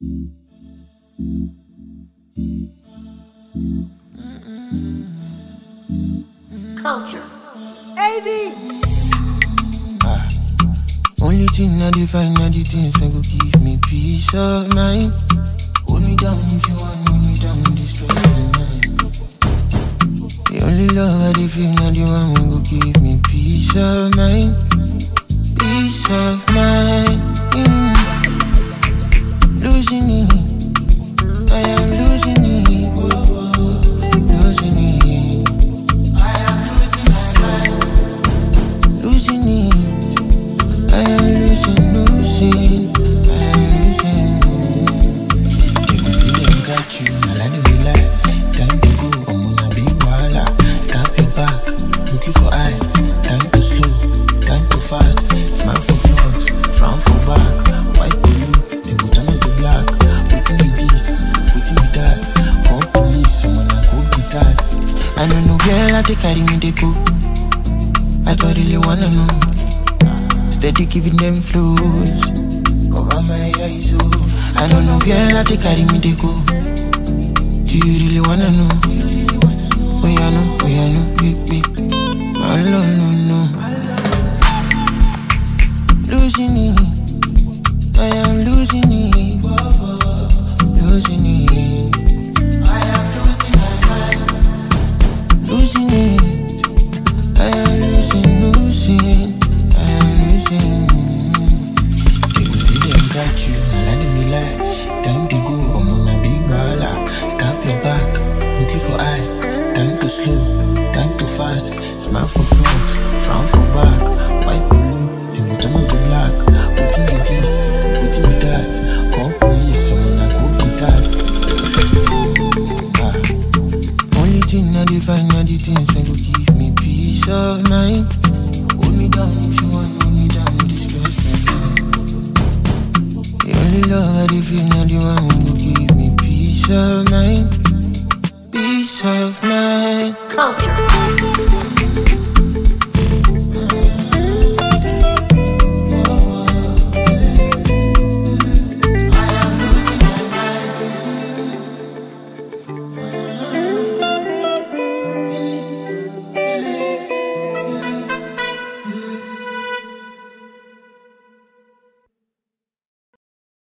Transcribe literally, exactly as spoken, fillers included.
Culture. A V. Ah. Only thing I define are the things that go give me peace of mind. Hold me down if you want, hold me down, destroy my mind. The only love I dey feel now the one that go give me peace of mind. Peace of mind. Mm. Losing it, I am losing it. Whoa, whoa. Losing it, I am losing my mind. Losing it, I am losing, losing, I am losing. People say them got you, now I don't lie. Time to go, I'm gonna be wala. Stop your back, look you for eye. Time to slow, time to fast. Smile for front, frown for back. White to you, then go turn up to black. Waiting with this, waiting with that. Call police, someone I go with that. I don't know girl, I take carry me they go. I don't really wanna know. Steady giving them flows. Cover my eyes, oh. I don't know girl, I take carry me they go. Do you really wanna know? Oh yeah, no, oh yeah, no, big, big. No, no, no, no. Losing it, I am losing it. Losing it, I am losing my mind. Losing it, I am losing, losing, I am losing. People say them got you, now I don't lie. Time to go, I'm gonna be wala. Stop your back, look you for eye. Time to slow, time to fast. Smile for front, frown for back. White blue, then go turn up to black. Waiting with this, waiting with that. Call police, someone I go with that. Ah. Only thing I define are the things that go give me peace of mind. Hold me down if you want, hold me down, destroy my mind. The only love I dey feel now the one who go give me peace of mind. Peace of mind. Culture.